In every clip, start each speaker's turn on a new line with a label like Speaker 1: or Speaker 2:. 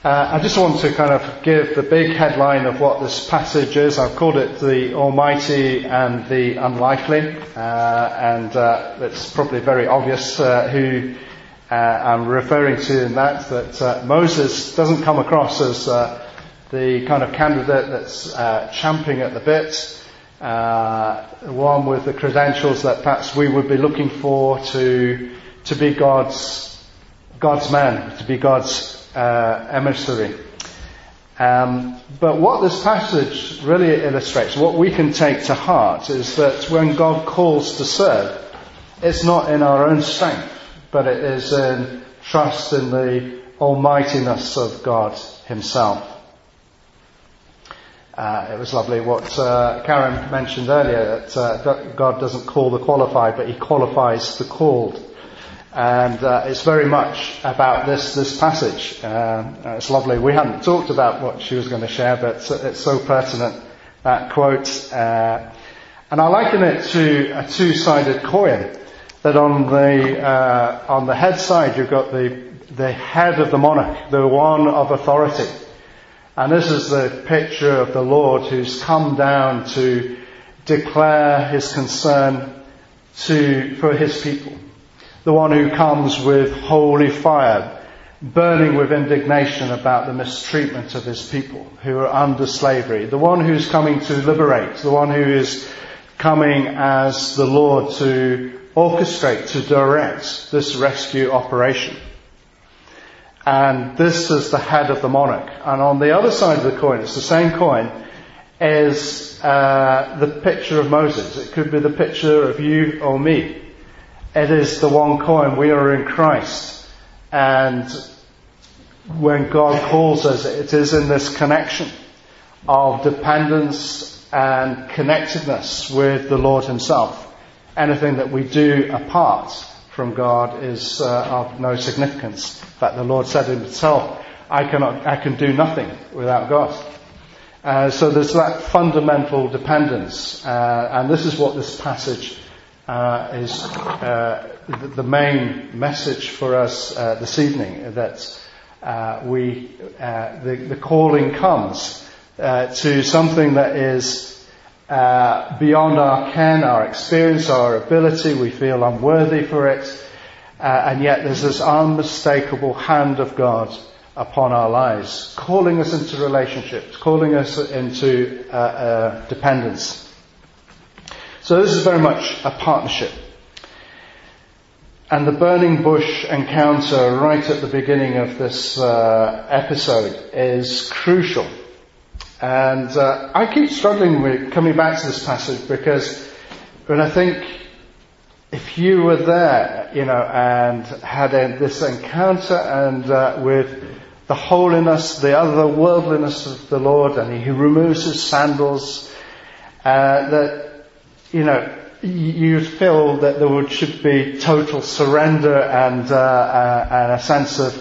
Speaker 1: I just want to kind of give the big headline of what this passage is. I've called it the Almighty and the Unlikely, and it's probably very obvious who I'm referring to in that Moses doesn't come across as the kind of candidate that's champing at the bit, one with the credentials that perhaps we would be looking for to be God's man, to be God's emissary. But what this passage really illustrates, what we can take to heart, is that when God calls to serve, it's not in our own strength, but it is in trust in the almightiness of God Himself. It was lovely what Karen mentioned earlier, that God doesn't call the qualified, but He qualifies the called. And it's very much about this passage. It's lovely. We hadn't talked about what she was going to share, but it's so pertinent, that quote. And I liken it to a two-sided coin. That on the head side you've got the head of the monarch, the one of authority. And this is the picture of the Lord who's come down to declare His concern for His people. The one who comes with holy fire, burning with indignation about the mistreatment of His people who are under slavery. The one who's coming to liberate. The one who is coming as the Lord to orchestrate, to direct this rescue operation. And this is the head of the monarch. And on the other side of the coin, it's the same coin, is the picture of Moses. It could be the picture of you or me. It is the one coin. We are in Christ. And when God calls us, it is in this connection of dependence and connectedness with the Lord Himself. Anything that we do apart from God is of no significance. In fact, the Lord said Himself, I can do nothing without God. So there's that fundamental dependence. And this is what this passage is the main message for us this evening, that the calling comes to something that is beyond our ken, our experience, our ability. We feel unworthy for it, and yet there's this unmistakable hand of God upon our lives, calling us into relationships, calling us into dependence. So this is very much a partnership. And the burning bush encounter right at the beginning of this episode is crucial. And I keep struggling with coming back to this passage, because when I think if you were there, and had this encounter and with the holiness, the otherworldliness of the Lord, and He removes His sandals, you feel that there should be total surrender and a sense of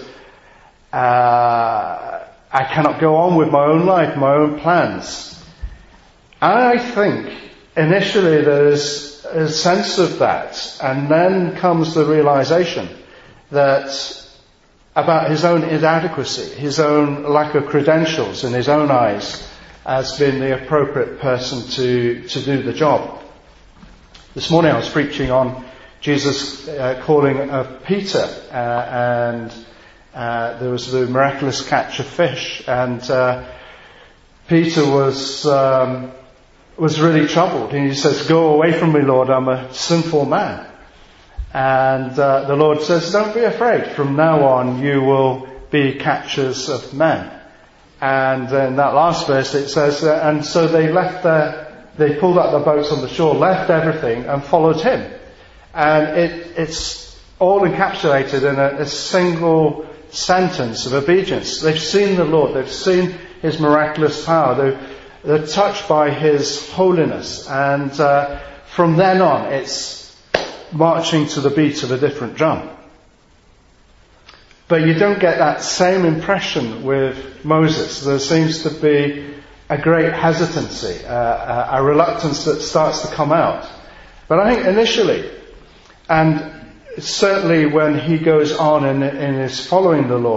Speaker 1: I cannot go on with my own life, my own plans. And I think initially there's a sense of that, and then comes the realization that about his own inadequacy, his own lack of credentials in his own eyes as being the appropriate person to do the job. This morning I was preaching on Jesus calling of Peter, and there was the miraculous catch of fish, and Peter was really troubled. And he says, "Go away from me, Lord, I'm a sinful man." And the Lord says, "Don't be afraid. From now on you will be catchers of men." And in that last verse it says, and so they they pulled up their boats on the shore, left everything and followed Him. And it's all encapsulated in a single sentence of obedience. They've seen the Lord. They've seen His miraculous power. They're touched by His holiness. And from then on, it's marching to the beat of a different drum. But you don't get that same impression with Moses. There seems to be a great hesitancy, a reluctance that starts to come out. But I think initially, and certainly when he goes on in his following the Lord,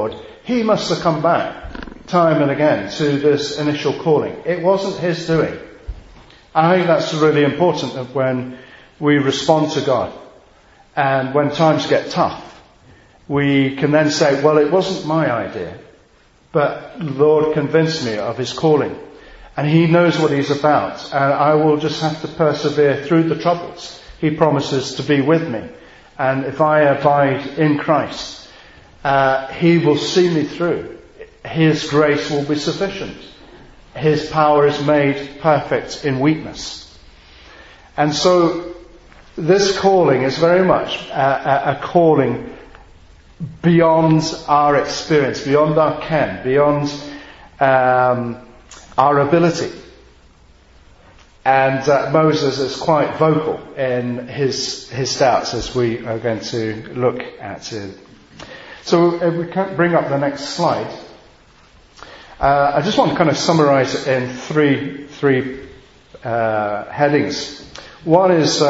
Speaker 1: He must have come back time and again to this initial calling. It wasn't his doing. I think that's really important that when we respond to God and when times get tough, we can then say, well, it wasn't my idea, but the Lord convinced me of his calling. And he knows what he's about, and I will just have to persevere through the troubles. He promises to be with me. And if I abide in Christ, he will see me through. His grace will be sufficient. His power is made perfect in weakness. And so this calling is very much a calling beyond our experience, beyond our ken, beyond our ability. And Moses is quite vocal in his doubts, as we are going to look at it. So if we can bring up the next slide. I just want to kind of summarize it in three headings. One is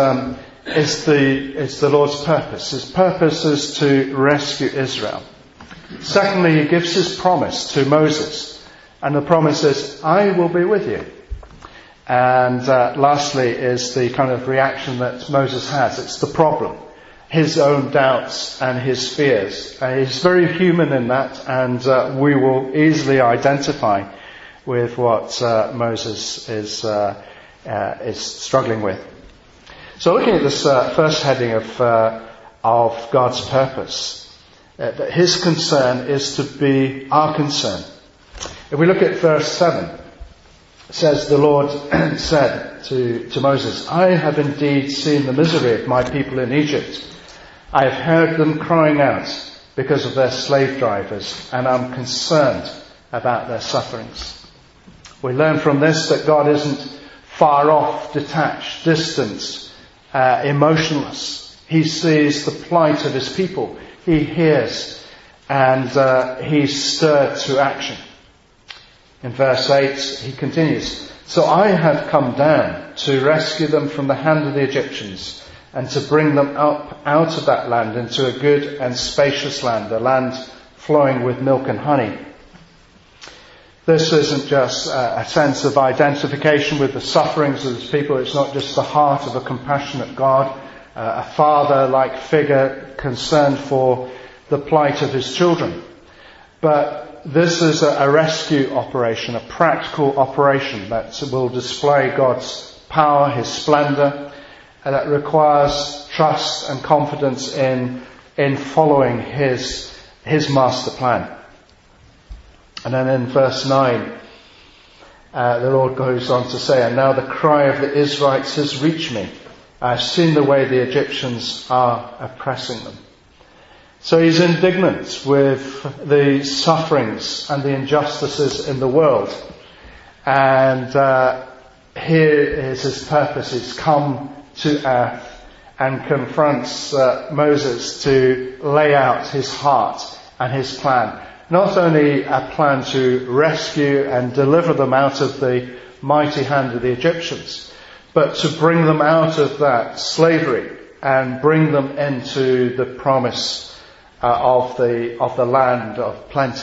Speaker 1: the Lord's purpose. His purpose is to rescue Israel. Secondly, he gives his promise to Moses. And the promise is, I will be with you. And lastly is the kind of reaction that Moses has. It's the problem. His own doubts and his fears. He's very human in that, and we will easily identify with what Moses is struggling with. So looking at this first heading of God's purpose, that his concern is to be our concern. If we look at verse 7, it says, the Lord said to Moses, I have indeed seen the misery of my people in Egypt. I have heard them crying out because of their slave drivers, and I'm concerned about their sufferings. We learn from this that God isn't far off, detached, distant, emotionless. He sees the plight of his people. He hears, and he's stirred to action. In verse 8, he continues, so I have come down to rescue them from the hand of the Egyptians and to bring them up out of that land into a good and spacious land, a land flowing with milk and honey. This isn't just a sense of identification with the sufferings of his people. It's not just the heart of a compassionate God, a father-like figure concerned for the plight of his children. But this is a rescue operation, a practical operation that will display God's power, his splendor, and that requires trust and confidence in following his master plan. And then in verse 9, the Lord goes on to say, and now the cry of the Israelites has reached me. I've seen the way the Egyptians are oppressing them. So he's indignant with the sufferings and the injustices in the world. And here is his purpose. He's come to earth and confronts Moses to lay out his heart and his plan. Not only a plan to rescue and deliver them out of the mighty hand of the Egyptians, but to bring them out of that slavery and bring them into the promise of the land of plenty.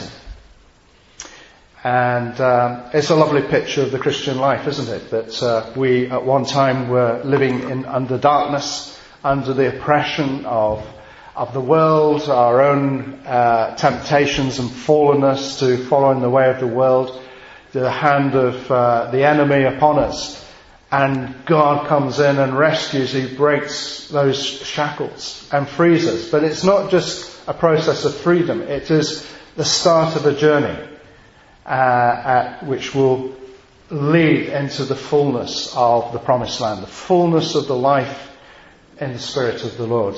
Speaker 1: And it's a lovely picture of the Christian life, isn't it? That we at one time were living under darkness, under the oppression of the world, our own temptations and fallenness to follow in the way of the world, the hand of the enemy upon us. And God comes in and rescues. He breaks those shackles and frees us. But it's not just a process of freedom. It is the start of a journey which will lead into the fullness of the promised land, the fullness of the life in the Spirit of the Lord.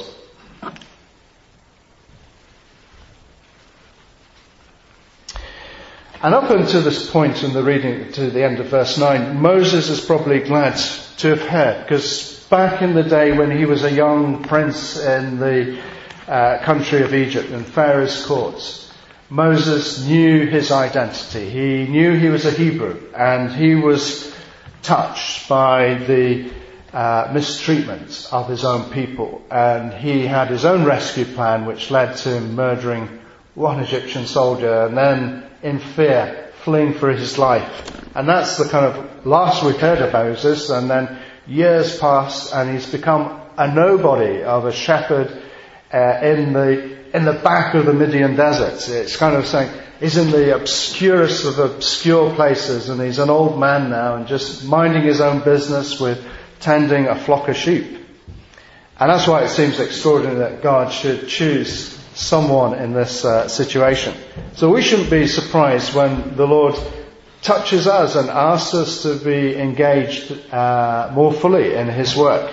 Speaker 1: And up until this point in the reading to the end of verse 9, Moses is probably glad to have heard, because back in the day when he was a young prince in the country of Egypt in Pharaoh's courts, Moses knew his identity. He knew he was a Hebrew, and he was touched by the mistreatment of his own people. And he had his own rescue plan, which led to him murdering one Egyptian soldier, and then in fear, fleeing for his life. And that's the kind of last we've heard of Moses, and then years pass, and he's become a nobody of a shepherd in the back of the Midian desert. It's kind of saying he's in the obscurest of obscure places, and he's an old man now and just minding his own business with tending a flock of sheep. And that's why it seems extraordinary that God should choose someone in this situation. So we shouldn't be surprised when the Lord touches us and asks us to be engaged more fully in His work.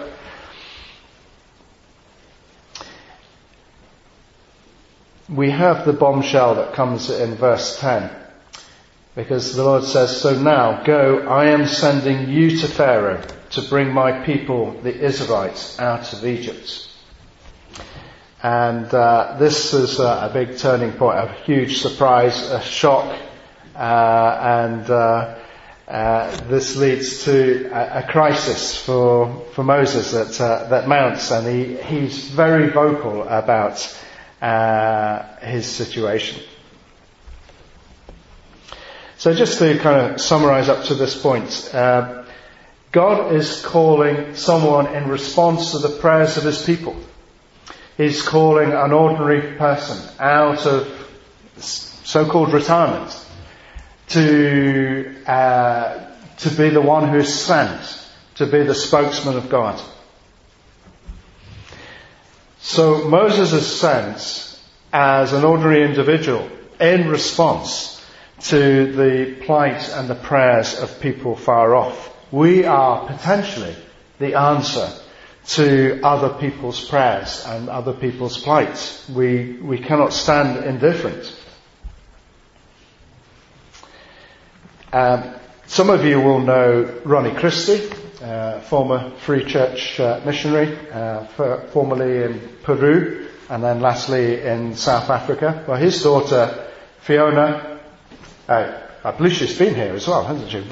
Speaker 1: We have the bombshell that comes in verse 10, because the Lord says, "So now, go, I am sending you to Pharaoh to bring my people, the Israelites, out of Egypt." And this is a big turning point, a huge surprise, a shock, and this leads to a crisis for Moses that mounts, and he's very vocal about his situation. So just to kind of summarize up to this point, God is calling someone in response to the prayers of His people. He's calling an ordinary person out of so-called retirement to be the one who is sent, to be the spokesman of God. So Moses is sent as an ordinary individual in response to the plight and the prayers of people far off. We are potentially the answer to other people's prayers and other people's plights. We cannot stand indifferent. Some of you will know Ronnie Christie, former Free Church missionary, formerly in Peru and then lastly in South Africa. Well, his daughter Fiona, I believe she's been here as well, hasn't she?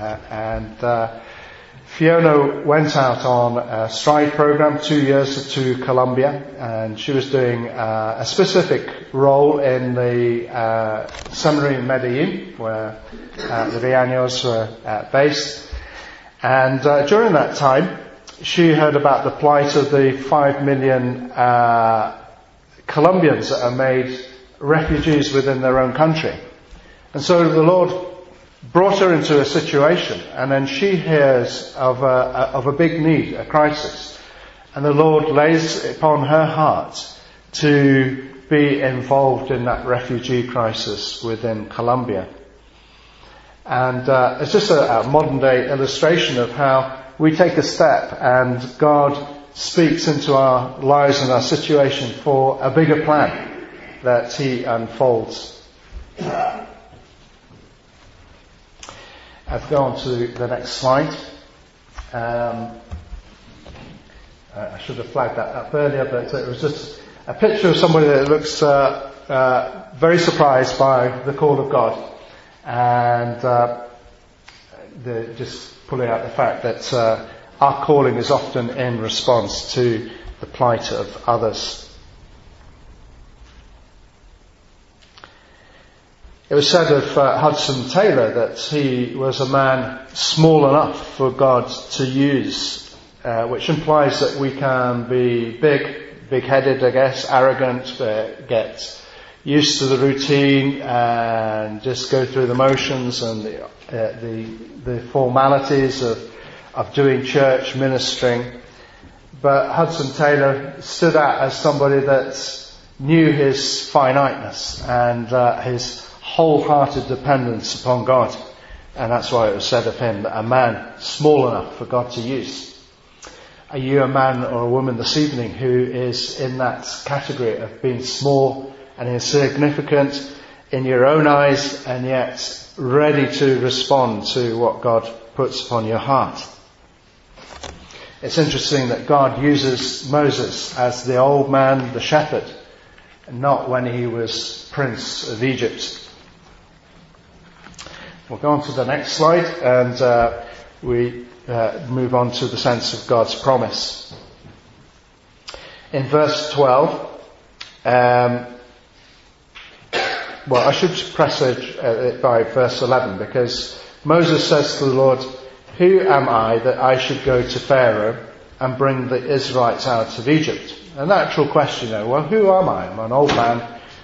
Speaker 1: Fiona went out on a Stride program 2 years to Colombia, and she was doing a specific role in the seminary in Medellin, where the Riaños were based. And during that time, she heard about the plight of the 5 million Colombians that are made refugees within their own country. And so the Lord brought her into a situation, and then she hears of a big need, a crisis. And the Lord lays upon her heart to be involved in that refugee crisis within Colombia. And it's just a modern day illustration of how we take a step and God speaks into our lives and our situation for a bigger plan that He unfolds. I've gone to the next slide. I should have flagged that up earlier, but it was just a picture of somebody that looks very surprised by the call of God, and just pulling out the fact that our calling is often in response to the plight of others. It was said of Hudson Taylor that he was a man small enough for God to use, which implies that we can be big-headed, I guess, arrogant, get used to the routine and just go through the motions and the formalities of doing church ministering. But Hudson Taylor stood out as somebody that knew his finiteness and his wholehearted dependence upon God. And that's why it was said of him that a man small enough for God to use. Are you a man or a woman this evening who is in that category of being small and insignificant in your own eyes, and yet ready to respond to what God puts upon your heart? It's interesting that God uses Moses as the old man, the shepherd, and not when he was Prince of Egypt. We'll go on to the next slide, and we move on to the sense of God's promise. In verse 12, I should presage it by verse 11, because Moses says to the Lord, "Who am I that I should go to Pharaoh and bring the Israelites out of Egypt?" A natural question, who am I? I'm an old man,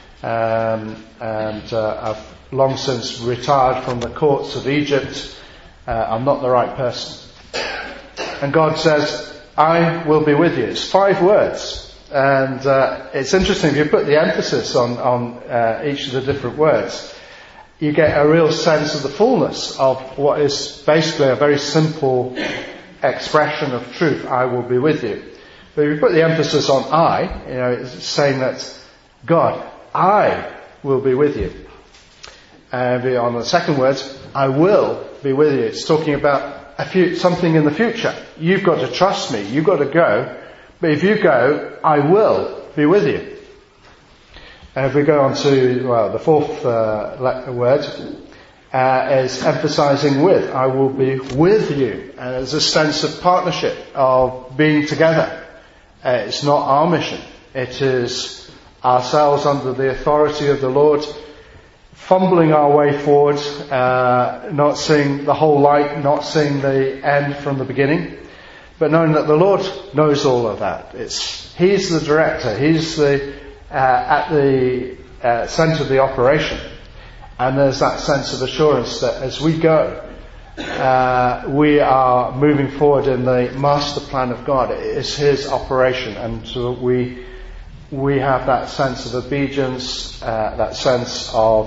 Speaker 1: and I've long since retired from the courts of Egypt. I'm not the right person. And God says, "I will be with you." It's 5 words. And it's interesting, if you put the emphasis on each of the different words, you get a real sense of the fullness of what is basically a very simple expression of truth. I will be with you. But if you put the emphasis on I, it's saying that God, I will be with you. And on the second word, I will be with you. It's talking about something in the future. You've got to trust me. You've got to go. But if you go, I will be with you. And if we go on to, the fourth word, is emphasizing with. I will be with you. And there's a sense of partnership, of being together. It's not our mission. It is ourselves under the authority of the Lord, fumbling our way forward, not seeing the whole light, not seeing the end from the beginning, but knowing that the Lord knows all of that. He's the director. He's at the centre of the operation. And there's that sense of assurance that as we go, we are moving forward in the master plan of God. It is His operation, and so we have that sense of obedience, that sense of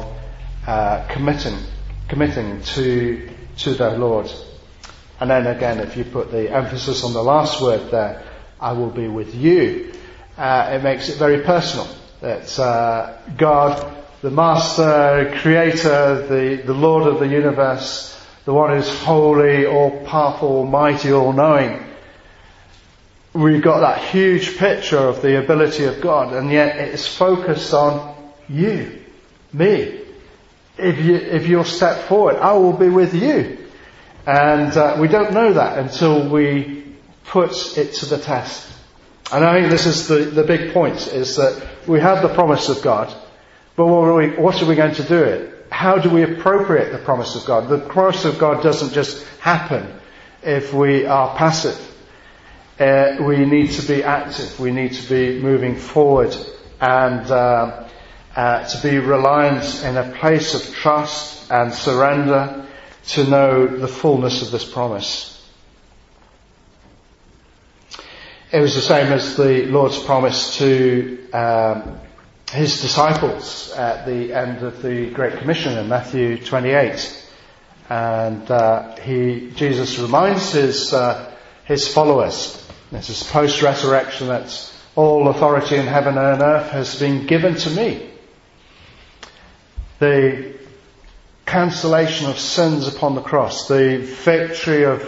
Speaker 1: committing to the Lord. And then again, if you put the emphasis on the last word there, I will be with you, it makes it very personal. That God, the Master, Creator, the Lord of the universe, the one who's holy, all-powerful, almighty, all-knowing. We've got that huge picture of the ability of God, and yet it's focused on you, me. If you'll step forward, I will be with you. And we don't know that until we put it to the test. And I think this is the big point, is that we have the promise of God, but what are we going to do it? How do we appropriate the promise of God? The promise of God doesn't just happen if we are passive. We need to be active. We need to be moving forward and to be reliant in a place of trust and surrender to know the fullness of this promise. It was the same as the Lord's promise to His disciples at the end of the Great Commission in Matthew 28. And Jesus reminds his followers, this is post-resurrection, that all authority in heaven and earth has been given to me. The cancellation of sins upon the cross, the victory of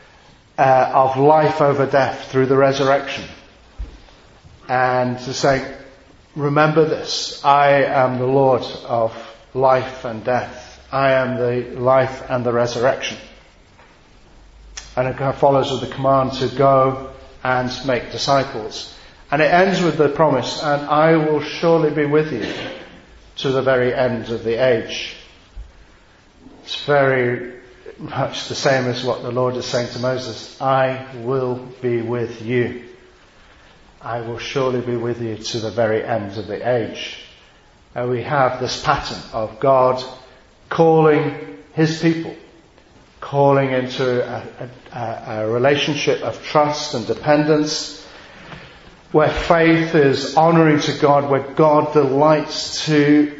Speaker 1: life over death through the resurrection. And to say, remember this, I am the Lord of life and death. I am the life and the resurrection. And it follows with the command to go and make disciples. And it ends with the promise, and I will surely be with you to the very end of the age. It's very much the same as what the Lord is saying to Moses. I will be with you. I will surely be with you to the very end of the age. And we have this pattern of God calling His people, calling into a relationship of trust and dependence, where faith is honouring to God, where God delights to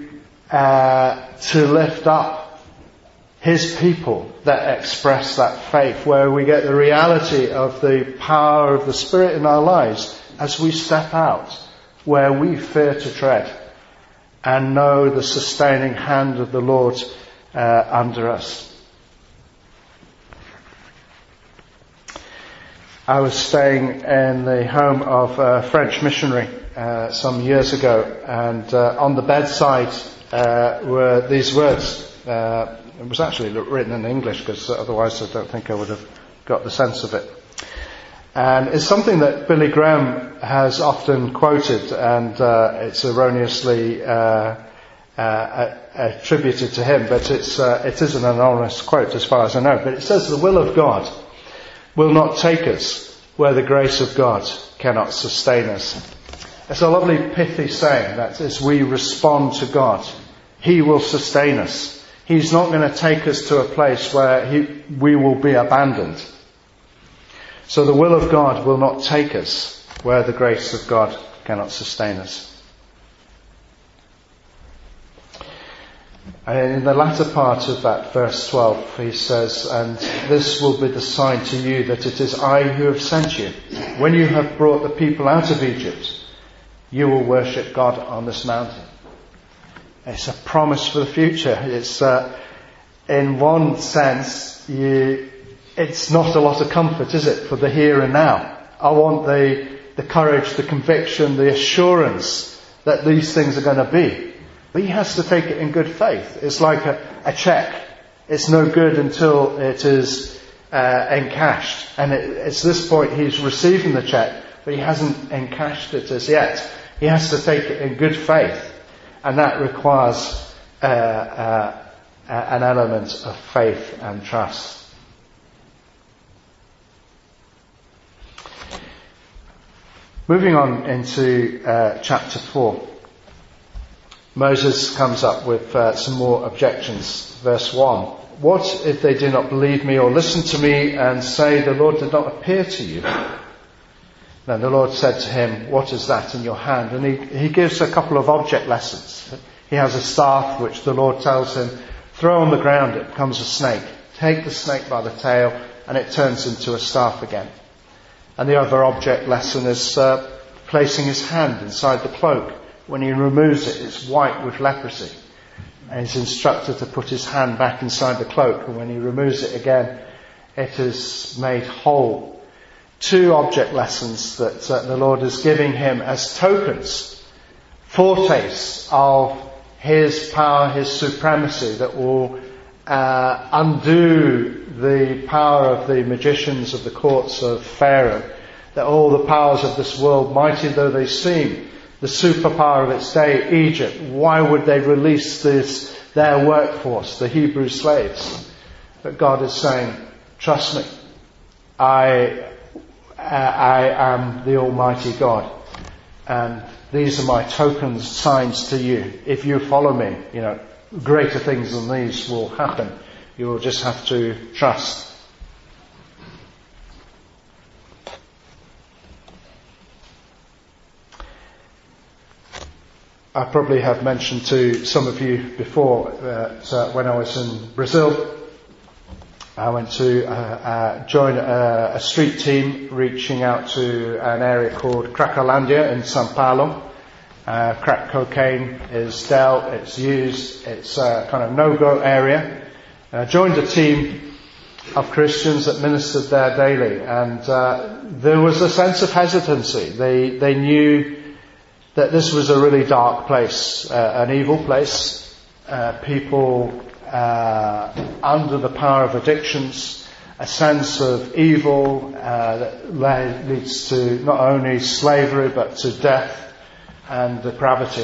Speaker 1: lift up His people that express that faith, where we get the reality of the power of the Spirit in our lives as we step out where we fear to tread and know the sustaining hand of the Lord under us. I was staying in the home of a French missionary some years ago, and on the bedside were these words. It was actually written in English, because otherwise I don't think I would have got the sense of it. And it's something that Billy Graham has often quoted, and it's erroneously attributed to him, but it is an anonymous quote as far as I know. But it says the will of God will not take us where the grace of God cannot sustain us. It's a lovely pithy saying that as we respond to God, He will sustain us. He's not going to take us to a place where we will be abandoned. So the will of God will not take us where the grace of God cannot sustain us. And in the latter part of that verse 12, he says, "And this will be the sign to you that it is I who have sent you. When you have brought the people out of Egypt, you will worship God on this mountain." It's a promise for the future. It's, in one sense, it's not a lot of comfort, is it, for the here and now? I want the courage, the conviction, the assurance that these things are going to be. But he has to take it in good faith. It's like a cheque. It's no good until it is encashed. And it's this point he's receiving the cheque, but he hasn't encashed it as yet. He has to take it in good faith. And that requires an element of faith and trust. Moving on into chapter 4. Moses comes up with some more objections. Verse 1. "What if they do not believe me or listen to me and say, 'The Lord did not appear to you'?" Then the Lord said to him, "What is that in your hand?" And he gives a couple of object lessons. He has a staff which the Lord tells him, throw on the ground, it becomes a snake. Take the snake by the tail and it turns into a staff again. And the other object lesson is placing his hand inside the cloak. When he removes it, it's white with leprosy. And he's instructed to put his hand back inside the cloak. And when he removes it again, it is made whole. Two object lessons that the Lord is giving him as tokens, foretastes of His power, His supremacy that will undo the power of the magicians of the courts of Pharaoh. That all the powers of this world, mighty though they seem, the superpower of its day, Egypt, why would they release their workforce, the Hebrew slaves? But God is saying, trust me, I am the Almighty God. And these are my tokens, signs to you. If you follow me, greater things than these will happen. You will just have to trust. I probably have mentioned to some of you before that when I was in Brazil, I went to join a street team reaching out to an area called Cracolândia in São Paulo. Crack cocaine is dealt, it's used, it's a kind of no-go area. I joined a team of Christians that ministered there daily, and there was a sense of hesitancy. They knew that this was a really dark place, an evil place, people under the power of addictions, a sense of evil that leads to not only slavery but to death and depravity.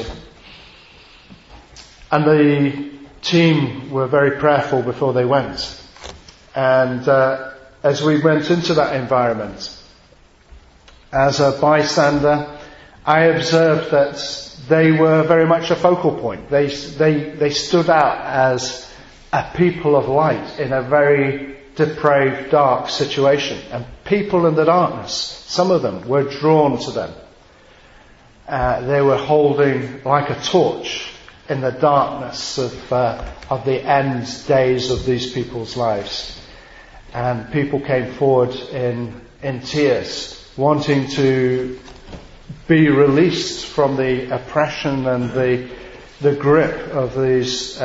Speaker 1: And the team were very prayerful before they went. And as we went into that environment, as a bystander, I observed that they were very much a focal point. They stood out as a people of light in a very depraved, dark situation. And people in the darkness, some of them were drawn to them. They were holding like a torch in the darkness of the end days of these people's lives. And people came forward in tears, wanting to be released from the oppression and the grip of these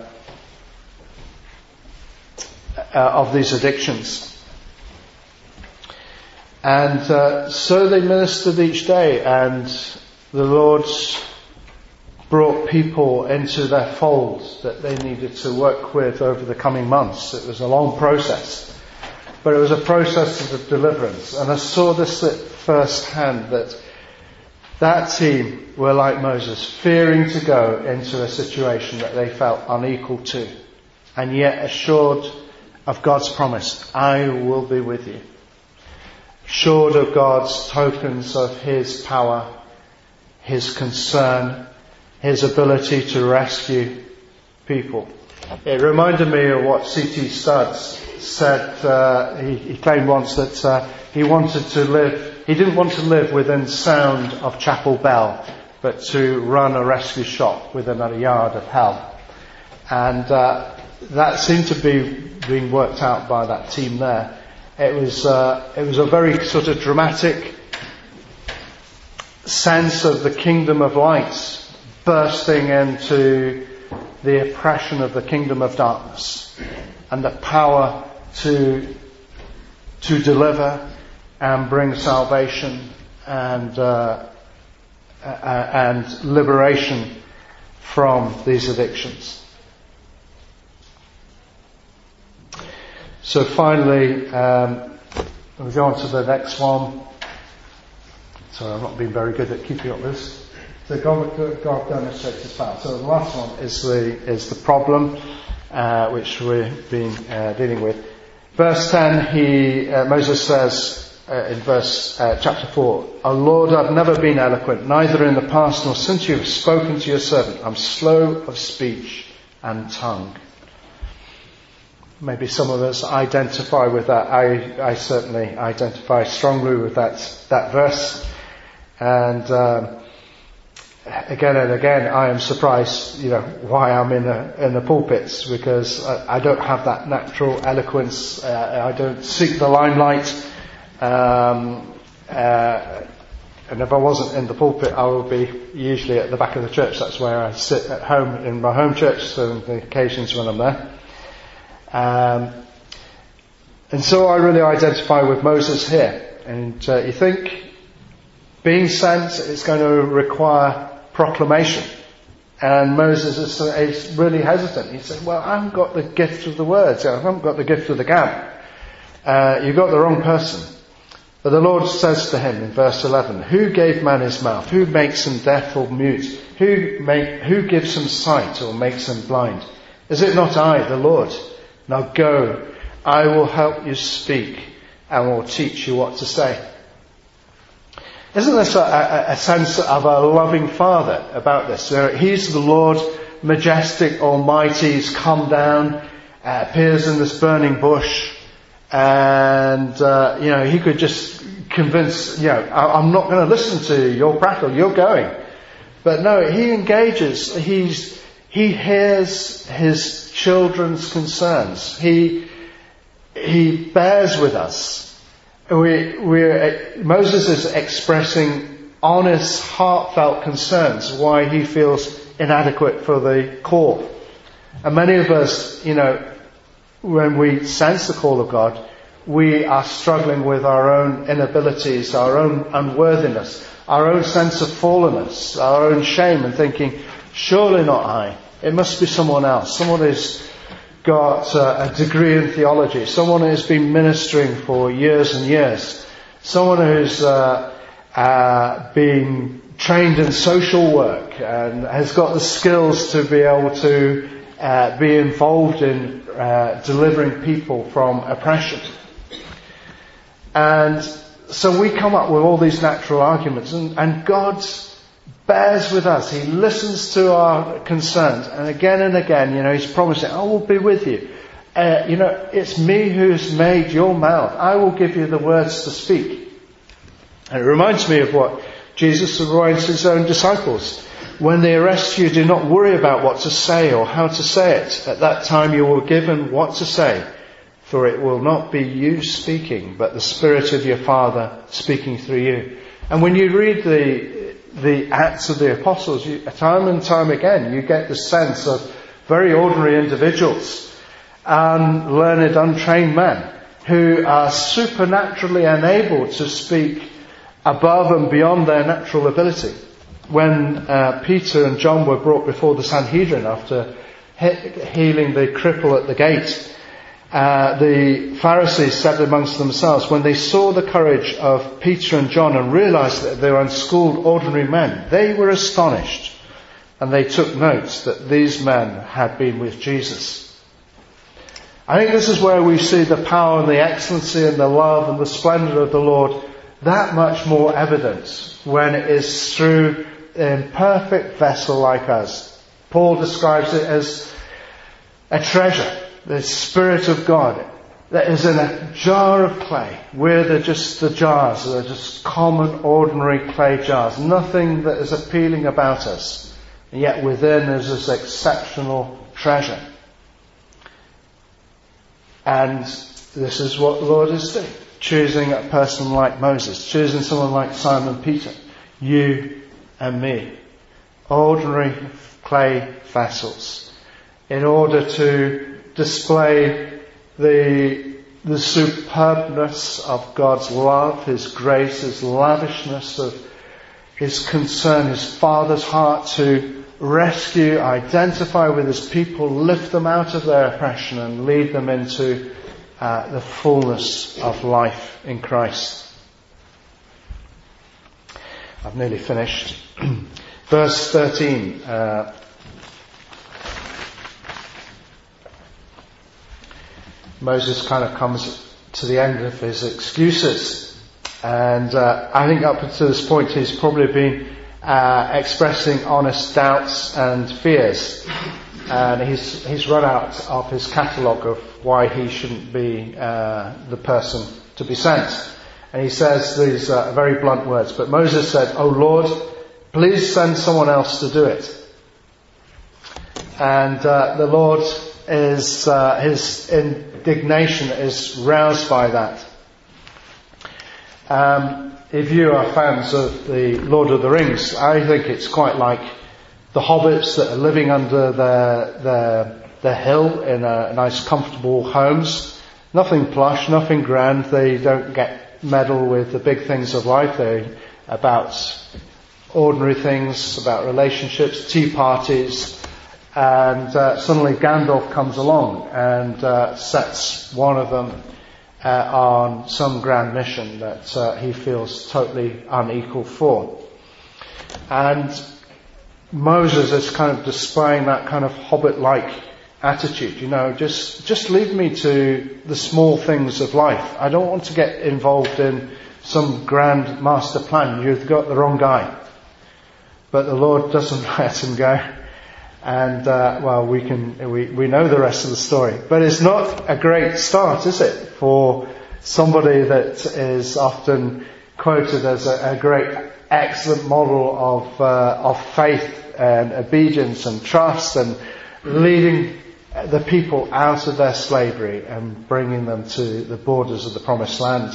Speaker 1: addictions. And so they ministered each day, and the Lord brought people into their fold that they needed to work with over the coming months. It was a long process, but it was a process of deliverance. And I saw this at first hand, that That team were like Moses, fearing to go into a situation that they felt unequal to, and yet assured of God's promise, I will be with you. Assured of God's tokens of His power, His concern, His ability to rescue people. It reminded me of what C.T. Studd said. He claimed once that he didn't want to live within sound of Chapel Bell, but to run a rescue shop within a yard of hell. And that seemed to be being worked out by that team there. It was a very sort of dramatic sense of the kingdom of light bursting into the oppression of the kingdom of darkness, and the power to deliver and bring salvation and liberation from these addictions. So finally, we'll go on to the next one. Sorry, I've not been very good at keeping up this. So God demonstrates His power. So the last one is the problem, which we've been dealing with. Verse 10, Moses says in chapter 4, O Lord, I've never been eloquent, neither in the past nor since you have spoken to your servant. I'm slow of speech and tongue. Maybe some of us identify with that. I certainly identify strongly with that verse. And again and again, I am surprised, why I'm in the pulpits, because I don't have that natural eloquence. I don't seek the limelight. And if I wasn't in the pulpit, I would be usually at the back of the church. That's where I sit at home in my home church, so on the occasions when I'm there. And so I really identify with Moses here. And you think, being sent is going to require proclamation. And Moses is really hesitant. He said, well, I haven't got the gift of the words. I haven't got the gift of the gab. You've got the wrong person. But the Lord says to him in verse 11, who gave man his mouth? Who makes him deaf or mute? Who gives him sight or makes him blind? Is it not I, the Lord? Now go, I will help you speak and will teach you what to say. Isn't this a sense of a loving Father about this? He's the Lord, majestic, almighty. He's come down, appears in this burning bush, and he could just convince, I'm not going to listen to your prattle. You're going, but no, he engages. He hears his children's concerns. He bears with us. Moses is expressing honest, heartfelt concerns why he feels inadequate for the call. And many of us, when we sense the call of God, we are struggling with our own inabilities, our own unworthiness, our own sense of fallenness, our own shame, and thinking, surely not I. It must be someone else. Someone who's got a degree in theology. Someone who's been ministering for years and years. Someone who's been trained in social work and has got the skills to be able to be involved in delivering people from oppression. And so we come up with all these natural arguments, and God bears with us. He listens to our concerns, and again, He's promising, I will be with you. It's me who's made your mouth. I will give you the words to speak. And it reminds me of what Jesus reminds His own disciples. When they arrest you, do not worry about what to say or how to say it. At that time you will be given what to say, for it will not be you speaking, but the Spirit of your Father speaking through you. And when you read the Acts of the Apostles, time and time again, you get the sense of very ordinary individuals, learned, untrained men, who are supernaturally enabled to speak above and beyond their natural ability. When Peter and John were brought before the Sanhedrin after healing the cripple at the gate, the Pharisees said amongst themselves, when they saw the courage of Peter and John and realized that they were unschooled, ordinary men, they were astonished. And they took note that these men had been with Jesus. I think this is where we see the power and the excellency and the love and the splendor of the Lord that much more evident when it is through an imperfect vessel like us. Paul describes it as a treasure, the Spirit of God that is in a jar of clay. We're just the jars, they're just common, ordinary clay jars. Nothing that is appealing about us. And yet within is this exceptional treasure. And this is what the Lord is doing. Choosing a person like Moses. Choosing someone like Simon Peter. You and me. Ordinary clay vessels. In order to display the superbness of God's love, His grace, His lavishness of His concern, His Father's heart to rescue, identify with His people, lift them out of their oppression and lead them into the fullness of life in Christ. I've nearly finished. Verse 13. Moses kind of comes to the end of his excuses. And I think up to this point he's probably been expressing honest doubts and fears. And he's run out of his catalogue of why he shouldn't be the person to be sent. And he says these very blunt words. But Moses said, "O Lord, please send someone else to do it." And the Lord is, his indignation is roused by that. If you are fans of the Lord of the Rings, I think it's quite like the hobbits that are living under the hill in nice comfortable homes. Nothing plush, nothing grand. They don't meddle with the big things of life. They're about ordinary things, about relationships, tea parties. And suddenly Gandalf comes along and sets one of them on some grand mission that he feels totally unequal for. And Moses is kind of displaying that kind of hobbit-like attitude. Just leave me to the small things of life. I don't want to get involved in some grand master plan. You've got the wrong guy. But the Lord doesn't let him go. And, we know the rest of the story. But it's not a great start, is it? For somebody that is often quoted as a great, excellent model of faith and obedience and trust and leading the people out of their slavery and bringing them to the borders of the promised land.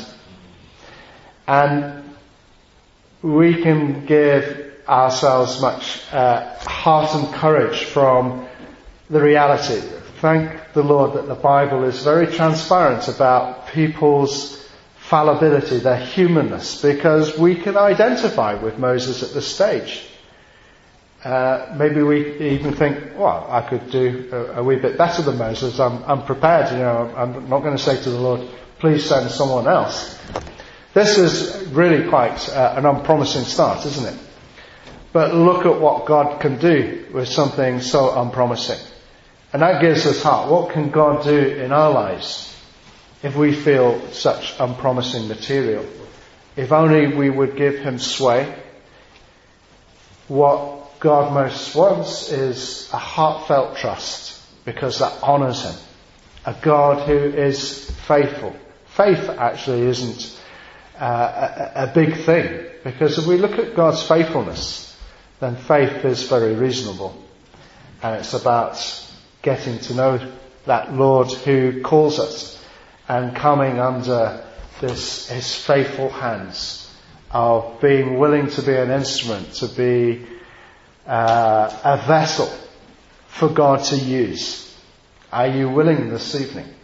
Speaker 1: And we can give ourselves much heart and courage from the reality. Thank the Lord that the Bible is very transparent about people's fallibility, their humanness, because we can identify with Moses at this stage. Maybe we even think, well, I could do a wee bit better than Moses. I'm prepared, I'm not going to say to the Lord, please send someone else. This is really quite an unpromising start, isn't it? But look at what God can do with something so unpromising. And that gives us heart. What can God do in our lives if we feel such unpromising material? If only we would give Him sway. What God most wants is a heartfelt trust, because that honours Him. A God who is faithful. Faith actually isn't a big thing, because if we look at God's faithfulness, then faith is very reasonable. And it's about getting to know that Lord who calls us and coming under His faithful hands, of being willing to be an instrument, to be a vessel for God to use. Are you willing this evening?